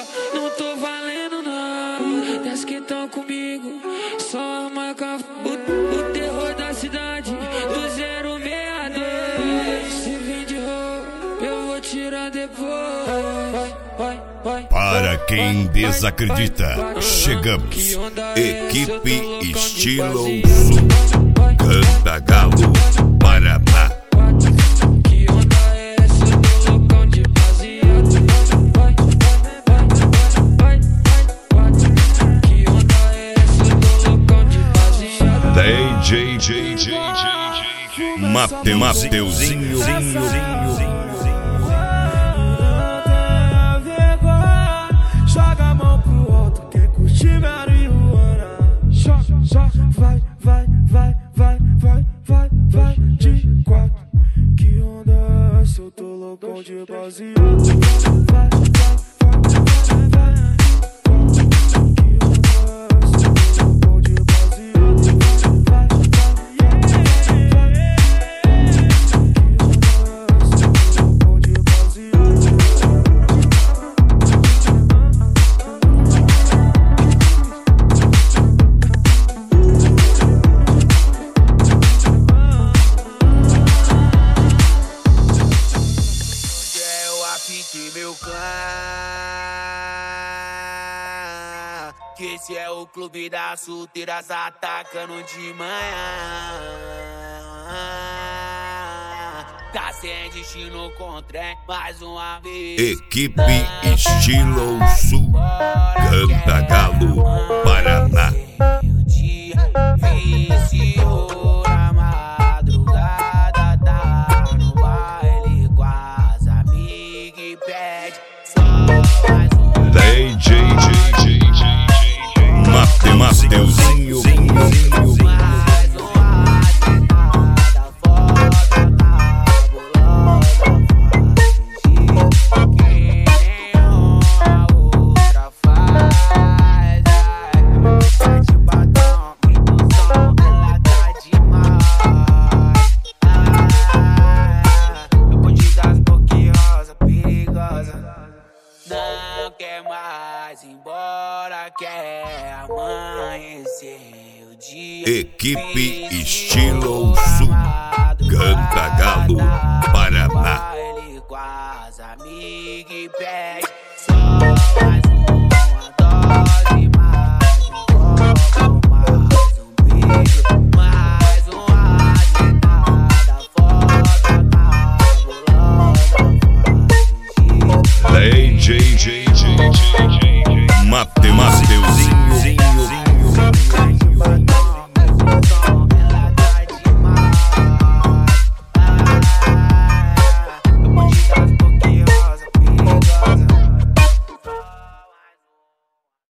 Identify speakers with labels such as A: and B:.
A: não tô valendo não. Das que tão comigo, só a marca. O terror da cidade, do 062. Se vem de roupa, eu vou tirar depois.
B: Para quem desacredita, chegamos. Equipe Estilo Sul, Cantagalo, Paraná.
A: Que onda é essa? Eu tô loucão de baseado. Que onda é essa? Eu tô loucão de baseado.
B: DJ Mateuzinho.
C: Joga a mão pro alto, quem curte marihuana. Vai de quatro. Que onda é essa? Eu tô loucão de baseado. Vai. Apite meu clã, que esse é o clube das solteiras atacando de manhã. Tá sem destino contra mais uma vez.
B: Equipe Estilo Sul, Cantagalo, Paraná.
C: O dia viciou na madrugada, tá no baile com as amigas e pede só mais um.
B: DJ Mateuzinho.
C: Mais uma agitada, foda, cabulosa, faz que nenhuma outra faz. Tá de batom, muito som, ela tá demais. Eu vou te dar as boquinhas rosa, perigosa. Não quer mais ir embora, quer amanhecer o dia.
B: Equipe Estilo Sul, Cantagalo, Paraná.
C: Ele com as amigas e pede só mais uma dose, mais um copo, mais um beijo, mais uma agitada, foda, cabulosa,
B: DJ Mateuzinho.